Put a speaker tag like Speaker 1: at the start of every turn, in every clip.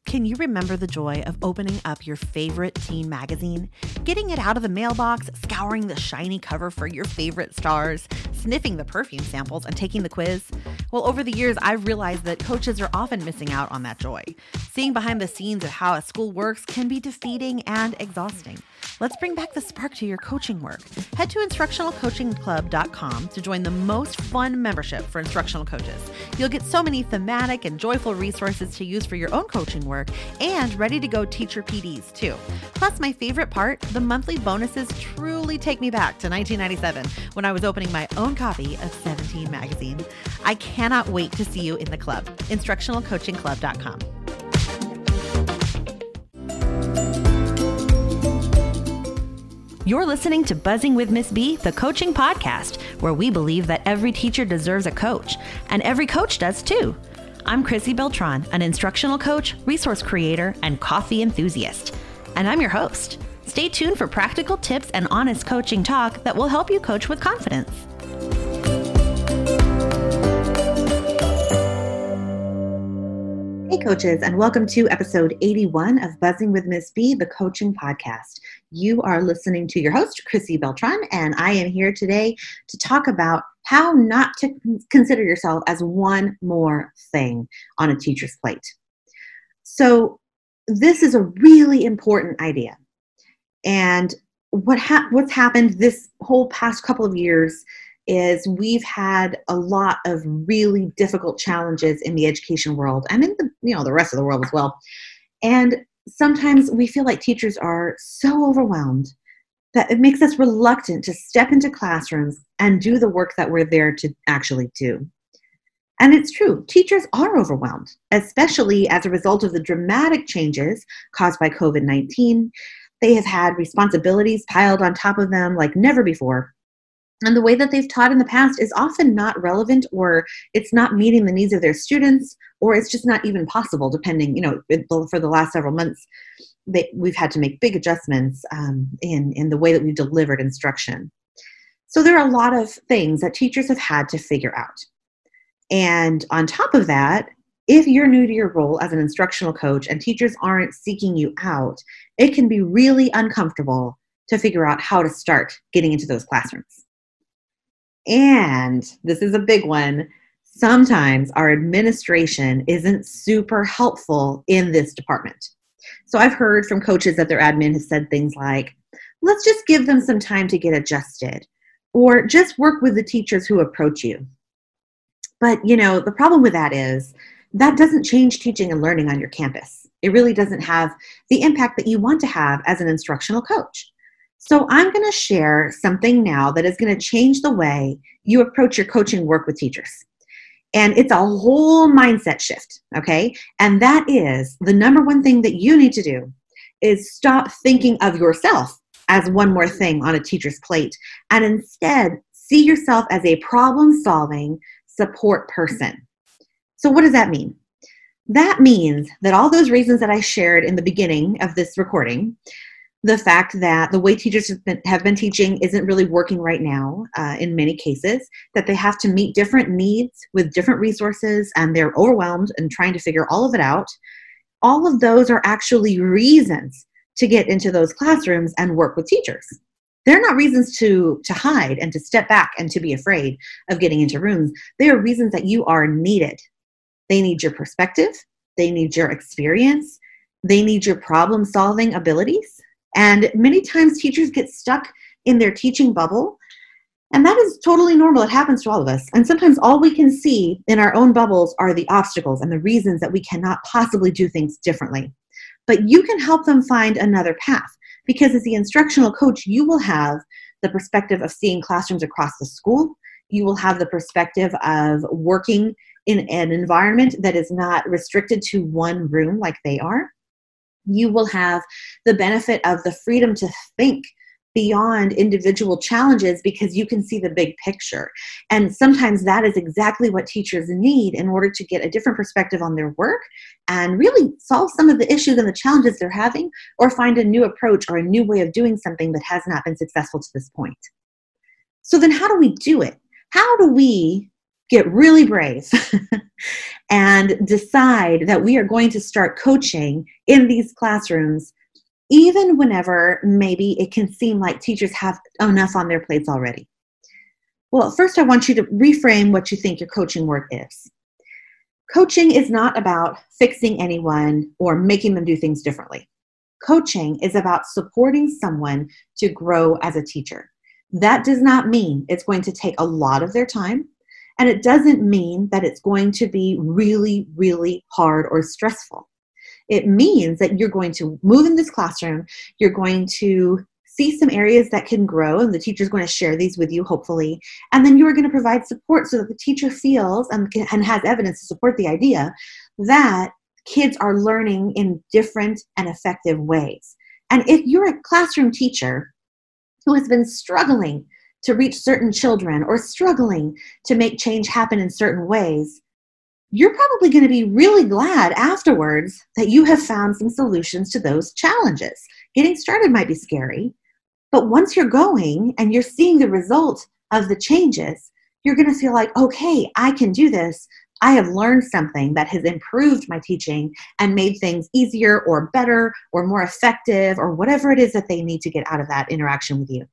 Speaker 1: Can you remember the joy of opening up your favorite teen magazine, getting it out of the mailbox, scouring the shiny cover for your favorite stars, sniffing the perfume samples, and taking the quiz? Well, over the years, I've realized that coaches are often missing out on that joy. Seeing behind the scenes of how a school works can be defeating and exhausting. Let's bring back the spark to your coaching work. Head to instructionalcoachingclub.com to join the most fun membership for instructional coaches. You'll get so many thematic and joyful resources to use for your own coaching work and ready-to-go teacher PDs too. Plus, my favorite part, the monthly bonuses truly take me back to 1997 when I was opening my own copy of 17 magazine. I cannot wait to see you in the club. instructionalcoachingclub.com. You're listening to Buzzing with Miss B, the coaching podcast, where we believe that every teacher deserves a coach, and every coach does too. I'm Chrissy Beltran, an instructional coach, resource creator, and coffee enthusiast. And I'm your host. Stay tuned for practical tips and honest coaching talk that will help you coach with confidence. Hey coaches, and welcome to episode 81 of Buzzing with Miss B, the coaching podcast. You are listening to your host, Chrissy Beltran, and I am here today to talk about how not to consider yourself as one more thing on a teacher's plate. So this is a really important idea. And what's happened this whole past couple of years is we've had a lot of really difficult challenges in the education world and in the rest of the world as well. And sometimes we feel like teachers are so overwhelmed that it makes us reluctant to step into classrooms and do the work that we're there to actually do. And it's true, teachers are overwhelmed, especially as a result of the dramatic changes caused by COVID-19. They have had responsibilities piled on top of them like never before. And the way that they've taught in the past is often not relevant, or it's not meeting the needs of their students, or it's just not even possible, depending, for the last several months, we've had to make big adjustments in the way that we've delivered instruction. So there are a lot of things that teachers have had to figure out. And on top of that, if you're new to your role as an instructional coach and teachers aren't seeking you out, it can be really uncomfortable to figure out how to start getting into those classrooms. And this is a big one. Sometimes our administration isn't super helpful in this department. So I've heard from coaches that their admin has said things like, let's just give them some time to get adjusted, or just work with the teachers who approach you. But, the problem with that is that doesn't change teaching and learning on your campus. It really doesn't have the impact that you want to have as an instructional coach. So I'm going to share something now that is going to change the way you approach your coaching work with teachers. And it's a whole mindset shift, okay? And that is the number one thing that you need to do is stop thinking of yourself as one more thing on a teacher's plate, and instead see yourself as a problem-solving support person. So what does that mean? That means that all those reasons that I shared in the beginning of this recording, the fact that the way teachers have been teaching isn't really working right now in many cases, that they have to meet different needs with different resources and they're overwhelmed and trying to figure all of it out. All of those are actually reasons to get into those classrooms and work with teachers. They're not reasons to hide and to step back and to be afraid of getting into rooms. They are reasons that you are needed. They need your perspective. They need your experience. They need your problem-solving abilities. And many times teachers get stuck in their teaching bubble, and that is totally normal. It happens to all of us. And sometimes all we can see in our own bubbles are the obstacles and the reasons that we cannot possibly do things differently. But you can help them find another path, because as the instructional coach, you will have the perspective of seeing classrooms across the school. You will have the perspective of working in an environment that is not restricted to one room like they are. You will have the benefit of the freedom to think beyond individual challenges because you can see the big picture. And sometimes that is exactly what teachers need in order to get a different perspective on their work and really solve some of the issues and the challenges they're having, or find a new approach or a new way of doing something that has not been successful to this point. So then how do we do it? How do we get really brave and decide that we are going to start coaching in these classrooms, even whenever maybe it can seem like teachers have enough on their plates already? Well, first I want you to reframe what you think your coaching work is. Coaching is not about fixing anyone or making them do things differently. Coaching is about supporting someone to grow as a teacher. That does not mean it's going to take a lot of their time, and it doesn't mean that it's going to be really, really hard or stressful. It means that you're going to move in this classroom, you're going to see some areas that can grow, and the teacher's going to share these with you, hopefully, and then you are going to provide support so that the teacher feels and has evidence to support the idea that kids are learning in different and effective ways. And if you're a classroom teacher who has been struggling to reach certain children or struggling to make change happen in certain ways, you're probably going to be really glad afterwards that you have found some solutions to those challenges. Getting started might be scary, but once you're going and you're seeing the result of the changes, you're going to feel like, okay, I can do this. I have learned something that has improved my teaching and made things easier or better or more effective or whatever it is that they need to get out of that interaction with you.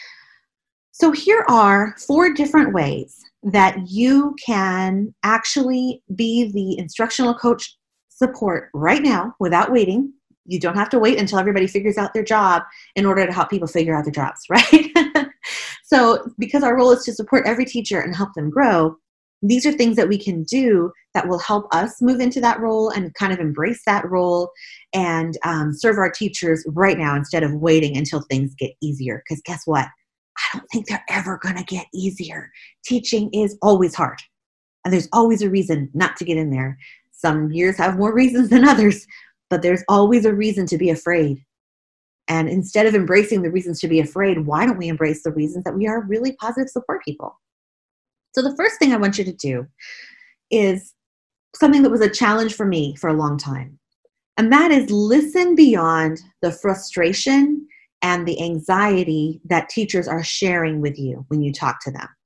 Speaker 1: So here are 4 different ways that you can actually be the instructional coach support right now without waiting. You don't have to wait until everybody figures out their job in order to help people figure out their jobs, right? So because our role is to support every teacher and help them grow, these are things that we can do that will help us move into that role and kind of embrace that role and serve our teachers right now instead of waiting until things get easier. Because guess what? I don't think they're ever going to get easier. Teaching is always hard, and there's always a reason not to get in there. Some years have more reasons than others, but there's always a reason to be afraid. And instead of embracing the reasons to be afraid, why don't we embrace the reasons that we are really positive support people? So the first thing I want you to do is something that was a challenge for me for a long time. And that is listen beyond the frustration and the anxiety that teachers are sharing with you when you talk to them.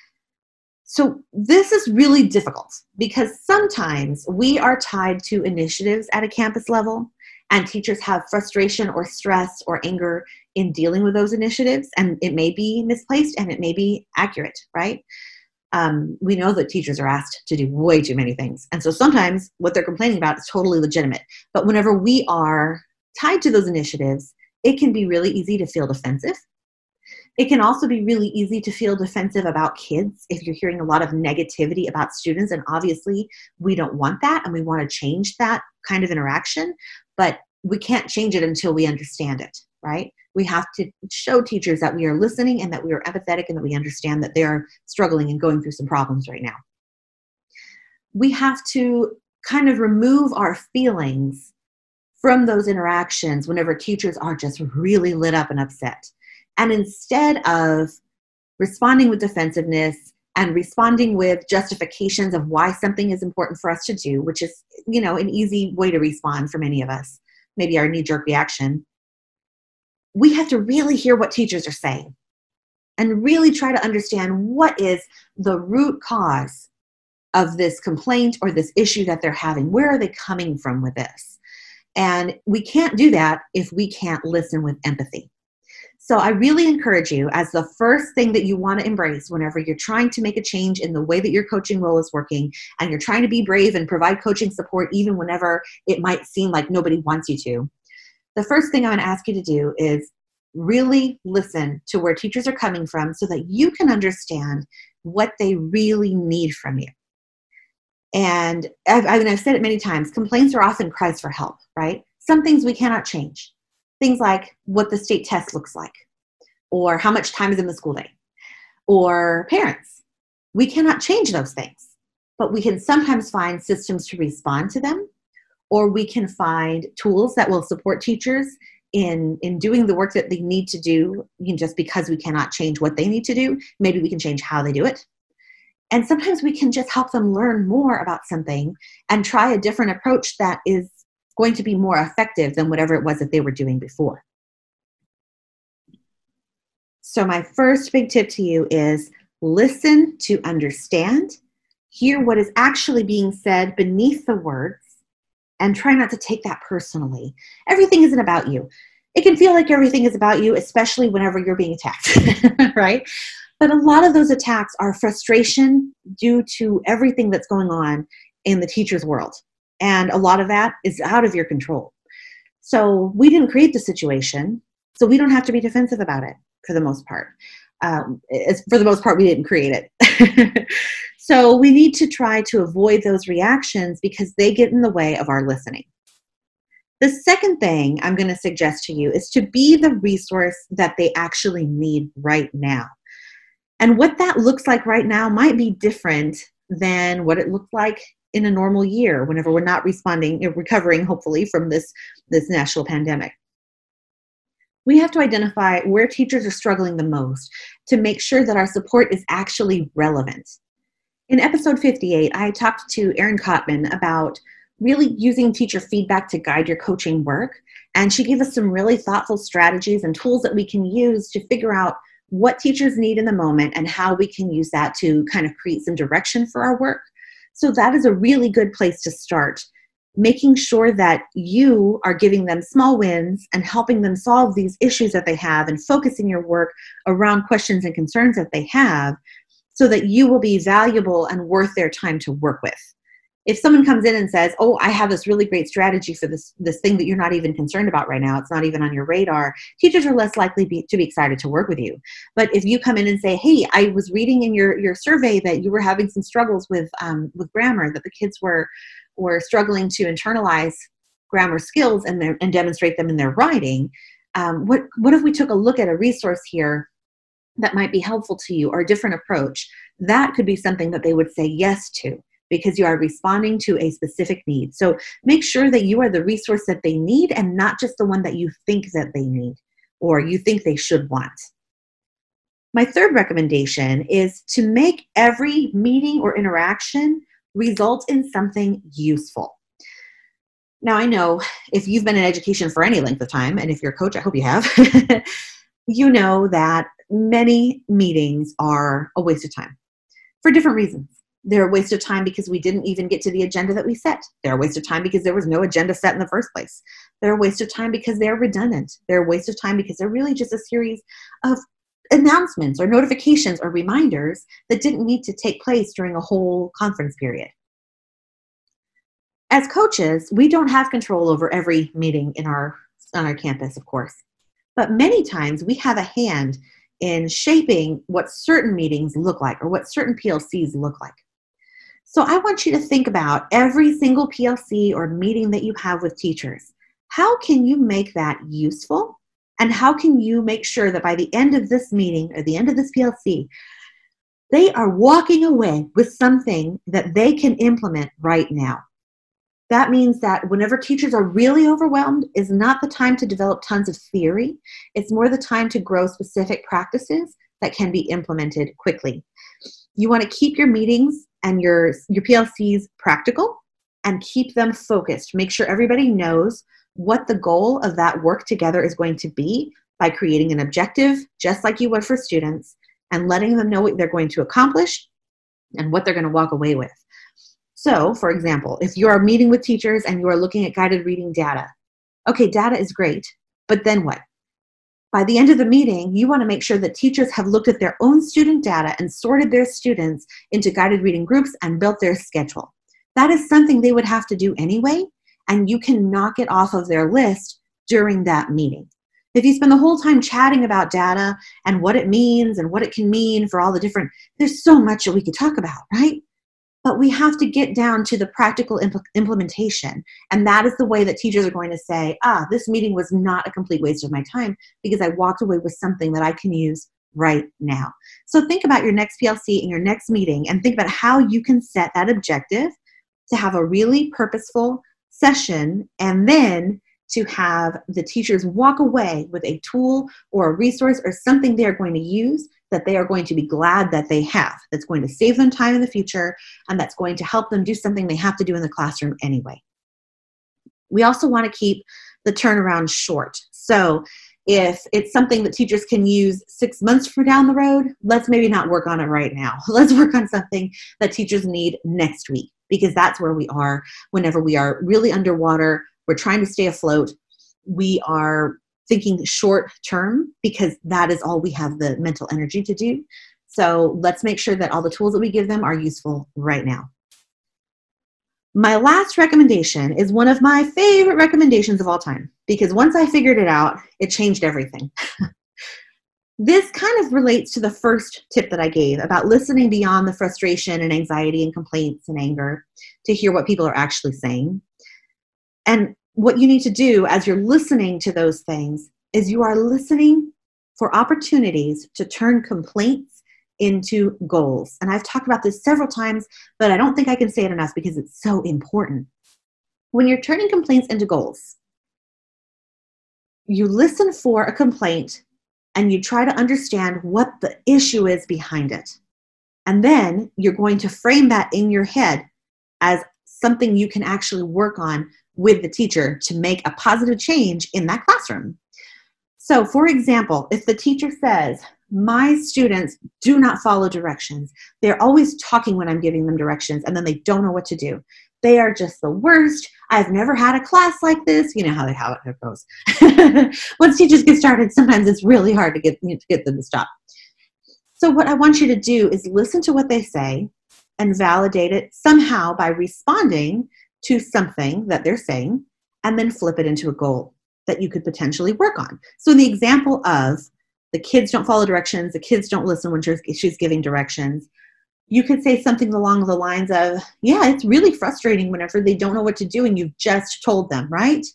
Speaker 1: So this is really difficult because sometimes we are tied to initiatives at a campus level, and teachers have frustration or stress or anger in dealing with those initiatives, and it may be misplaced and it may be accurate, right? We know that teachers are asked to do way too many things. And so sometimes what they're complaining about is totally legitimate. But whenever we are tied to those initiatives, it can be really easy to feel defensive. It can also be really easy to feel defensive about kids if you're hearing a lot of negativity about students. And obviously, we don't want that, and we want to change that kind of interaction. But we can't change it until we understand it, right? We have to show teachers that we are listening and that we are empathetic and that we understand that they are struggling and going through some problems right now. We have to kind of remove our feelings from those interactions whenever teachers are just really lit up and upset. And instead of responding with defensiveness and responding with justifications of why something is important for us to do, which is, an easy way to respond for many of us, maybe our knee-jerk reaction, we have to really hear what teachers are saying and really try to understand what is the root cause of this complaint or this issue that they're having. Where are they coming from with this? And we can't do that if we can't listen with empathy. So I really encourage you, as the first thing that you want to embrace whenever you're trying to make a change in the way that your coaching role is working, and you're trying to be brave and provide coaching support even whenever it might seem like nobody wants you to, the first thing I'm going to ask you to do is really listen to where teachers are coming from so that you can understand what they really need from you. And I've said it many times, complaints are often cries for help, right? Some things we cannot change. Things like what the state test looks like, or how much time is in the school day, or parents. We cannot change those things, but we can sometimes find systems to respond to them, or we can find tools that will support teachers in doing the work that they need to do. Just because we cannot change what they need to do, maybe we can change how they do it. And sometimes we can just help them learn more about something and try a different approach that is going to be more effective than whatever it was that they were doing before. So my first big tip to you is listen to understand, hear what is actually being said beneath the words, and try not to take that personally. Everything isn't about you. It can feel like everything is about you, especially whenever you're being attacked, right? But a lot of those attacks are frustration due to everything that's going on in the teacher's world. And a lot of that is out of your control. So we didn't create the situation, so we don't have to be defensive about it for the most part. For the most part, we didn't create it. So we need to try to avoid those reactions because they get in the way of our listening. The second thing I'm going to suggest to you is to be the resource that they actually need right now. And what that looks like right now might be different than what it looked like in a normal year, whenever we're not recovering, hopefully, from this national pandemic. We have to identify where teachers are struggling the most to make sure that our support is actually relevant. In episode 58, I talked to Erin Cotman about really using teacher feedback to guide your coaching work. And she gave us some really thoughtful strategies and tools that we can use to figure out what teachers need in the moment and how we can use that to kind of create some direction for our work. So that is a really good place to start, making sure that you are giving them small wins and helping them solve these issues that they have and focusing your work around questions and concerns that they have so that you will be valuable and worth their time to work with. If someone comes in and says, oh, I have this really great strategy for this thing that you're not even concerned about right now, it's not even on your radar, teachers are less likely to be excited to work with you. But if you come in and say, hey, I was reading in your survey that you were having some struggles with grammar, that the kids were struggling to internalize grammar skills and demonstrate them in their writing, what if we took a look at a resource here that might be helpful to you or a different approach? That could be something that they would say yes to, because you are responding to a specific need. So make sure that you are the resource that they need and not just the one that you think that they need or you think they should want. My third recommendation is to make every meeting or interaction result in something useful. Now, I know if you've been in education for any length of time, and if you're a coach, I hope you have, you know that many meetings are a waste of time for different reasons. They're a waste of time because we didn't even get to the agenda that we set. They're a waste of time because there was no agenda set in the first place. They're a waste of time because they're redundant. They're a waste of time because they're really just a series of announcements or notifications or reminders that didn't need to take place during a whole conference period. As coaches, we don't have control over every meeting on our campus, of course. But many times we have a hand in shaping what certain meetings look like or what certain PLCs look like. So I want you to think about every single PLC or meeting that you have with teachers. How can you make that useful? And how can you make sure that by the end of this meeting or the end of this PLC, they are walking away with something that they can implement right now? That means that whenever teachers are really overwhelmed is not the time to develop tons of theory. It's more the time to grow specific practices that can be implemented quickly. You want to keep your meetings and your PLCs practical and keep them focused. Make sure everybody knows what the goal of that work together is going to be by creating an objective, just like you would for students, and letting them know what they're going to accomplish and what they're going to walk away with. So, for example, if you are meeting with teachers and you are looking at guided reading data, okay, data is great, but then what? By the end of the meeting, you want to make sure that teachers have looked at their own student data and sorted their students into guided reading groups and built their schedule. That is something they would have to do anyway, and you can knock it off of their list during that meeting. If you spend the whole time chatting about data and what it means and what it can mean for all the different, there's so much that we could talk about, right? But we have to get down to the practical implementation. And that is the way that teachers are going to say, this meeting was not a complete waste of my time because I walked away with something that I can use right now. So think about your next PLC and your next meeting and think about how you can set that objective to have a really purposeful session and then to have the teachers walk away with a tool or a resource or something they're going to use that they are going to be glad that they have, that's going to save them time in the future, and that's going to help them do something they have to do in the classroom anyway. We also want to keep the turnaround short. So If it's something that teachers can use 6 months from down the road, let's maybe not work on it right now. Let's work on something that teachers need next week, because that's where we are whenever we are really underwater. We're trying to stay afloat. We are thinking short term because that is all we have the mental energy to do. So let's make sure that all the tools that we give them are useful right now. My last recommendation is one of my favorite recommendations of all time, because once I figured it out, it changed everything. This kind of relates to the first tip that I gave about listening beyond the frustration and anxiety and complaints and anger to hear what people are actually saying. And what you need to do as you're listening to those things is you are listening for opportunities to turn complaints into goals. And I've talked about this several times, but I don't think I can say it enough because it's so important. When you're turning complaints into goals, you listen for a complaint and you try to understand what the issue is behind it. And then you're going to frame that in your head as something you can actually work on with the teacher to make a positive change in that classroom. So, for example, if the teacher says, my students do not follow directions. They're always talking when I'm giving them directions, and then they don't know what to do. They are just the worst. I've never had a class like this. You know how it goes. Once teachers get started, sometimes it's really hard to get them to stop. So what I want you to do is listen to what they say and validate it somehow by responding to something that they're saying, and then flip it into a goal that you could potentially work on. So in the example of the kids don't follow directions, the kids don't listen when she's giving directions, you could say something along the lines of, yeah, it's really frustrating whenever they don't know what to do and you've just told them, right?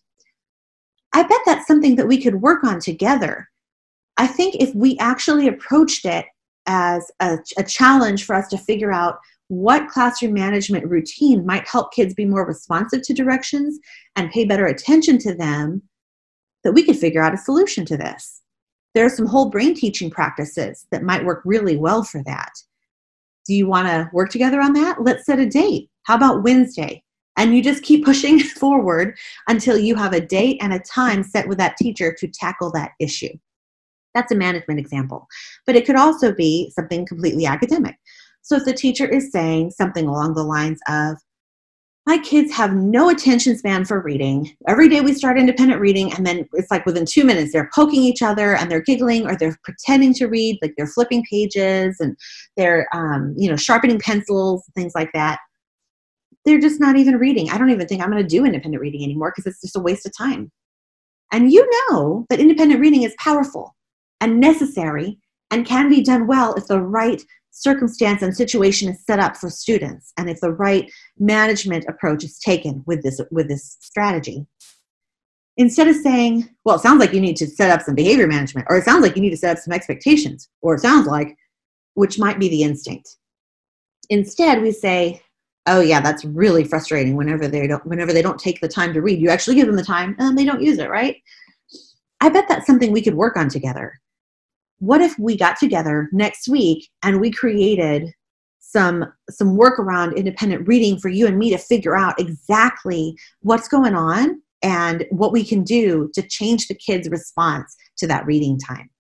Speaker 1: I bet that's something that we could work on together. I think if we actually approached it as a challenge for us to figure out what classroom management routine might help kids be more responsive to directions and pay better attention to them, that we could figure out a solution to this. There are some whole brain teaching practices that might work really well for that. Do you want to work together on that? Let's set a date. How about Wednesday? And you just keep pushing forward until you have a date and a time set with that teacher to tackle that issue. That's a management example. But it could also be something completely academic. So if the teacher is saying something along the lines of, my kids have no attention span for reading. Every day we start independent reading, and then it's like within 2 minutes, they're poking each other and they're giggling, or they're pretending to read, like they're flipping pages and they're, sharpening pencils, things like that. They're just not even reading. I don't even think I'm going to do independent reading anymore because it's just a waste of time. And you know that independent reading is powerful and necessary and can be done well if the right circumstance and situation is set up for students, and if the right management approach is taken with this strategy. Instead of saying, well, it sounds like you need to set up some behavior management, or it sounds like you need to set up some expectations, or it sounds like, which might be the instinct. Instead, we say, oh yeah, that's really frustrating whenever they don't take the time to read. You actually give them the time and they don't use it, right? I bet that's something we could work on together. What if we got together next week and we created some work around independent reading for you and me to figure out exactly what's going on and what we can do to change the kids' response to that reading time.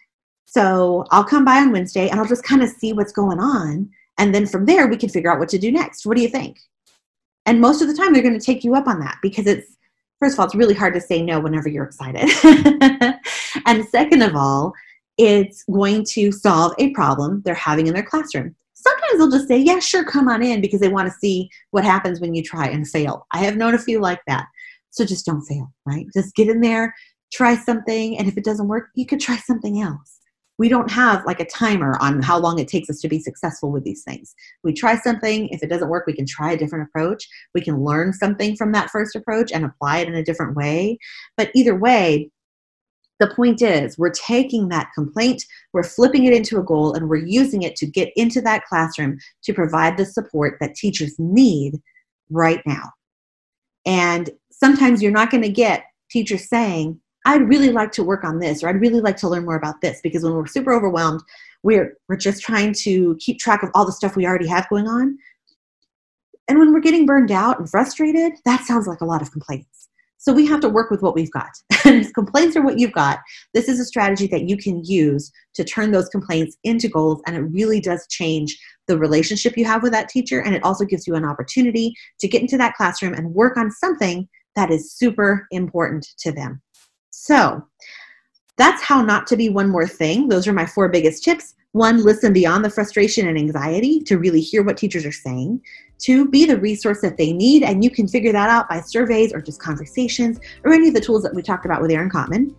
Speaker 1: So I'll come by on Wednesday and I'll just kind of see what's going on. And then from there, we can figure out what to do next. What do you think? And most of the time, they're going to take you up on that because first of all, it's really hard to say no whenever you're excited. And second of all, it's going to solve a problem they're having in their classroom. Sometimes they'll just say, yeah, sure, come on in, because they want to see what happens when you try and fail. I have known a few like that. So just don't fail, right? Just get in there, try something, and if it doesn't work, you could try something else. We don't have like a timer on how long it takes us to be successful with these things. We try something. If it doesn't work, we can try a different approach. We can learn something from that first approach and apply it in a different way. But either way, the point is, we're taking that complaint, we're flipping it into a goal, and we're using it to get into that classroom to provide the support that teachers need right now. And sometimes you're not going to get teachers saying, I'd really like to work on this, or I'd really like to learn more about this, because when we're super overwhelmed, we're just trying to keep track of all the stuff we already have going on. And when we're getting burned out and frustrated, that sounds like a lot of complaints. So we have to work with what we've got. And if complaints are what you've got, this is a strategy that you can use to turn those complaints into goals. And it really does change the relationship you have with that teacher. And it also gives you an opportunity to get into that classroom and work on something that is super important to them. So that's how not to be one more thing. Those are my 4 biggest tips. 1, listen beyond the frustration and anxiety to really hear what teachers are saying. 2, be the resource that they need, and you can figure that out by surveys or just conversations or any of the tools that we talked about with Erin Cotman.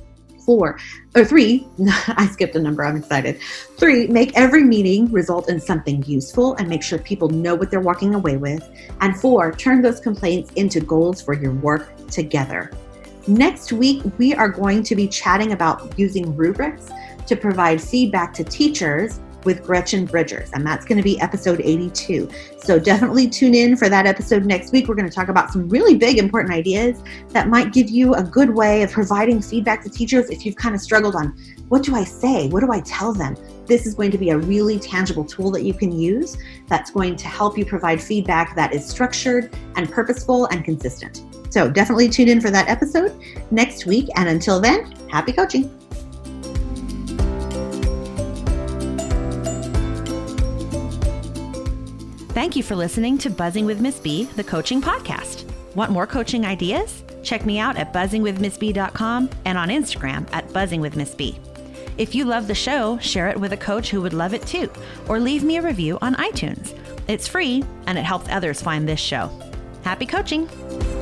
Speaker 1: 3, I skipped a number, I'm excited. 3, make every meeting result in something useful and make sure people know what they're walking away with. And 4, turn those complaints into goals for your work together. Next week, we are going to be chatting about using rubrics to provide feedback to teachers with Gretchen Bridgers, and that's going to be episode 82. So definitely tune in for that episode next week. We're going to talk about some really big, important ideas that might give you a good way of providing feedback to teachers if you've kind of struggled on, what do I say? What do I tell them? This is going to be a really tangible tool that you can use that's going to help you provide feedback that is structured and purposeful and consistent. So definitely tune in for that episode next week. And until then, happy coaching.
Speaker 2: Thank you for listening to Buzzing with Miss B, the coaching podcast. Want more coaching ideas? Check me out at buzzingwithmissb.com and on Instagram at buzzingwithmissb. If you love the show, share it with a coach who would love it too, or leave me a review on iTunes. It's free and it helps others find this show. Happy coaching!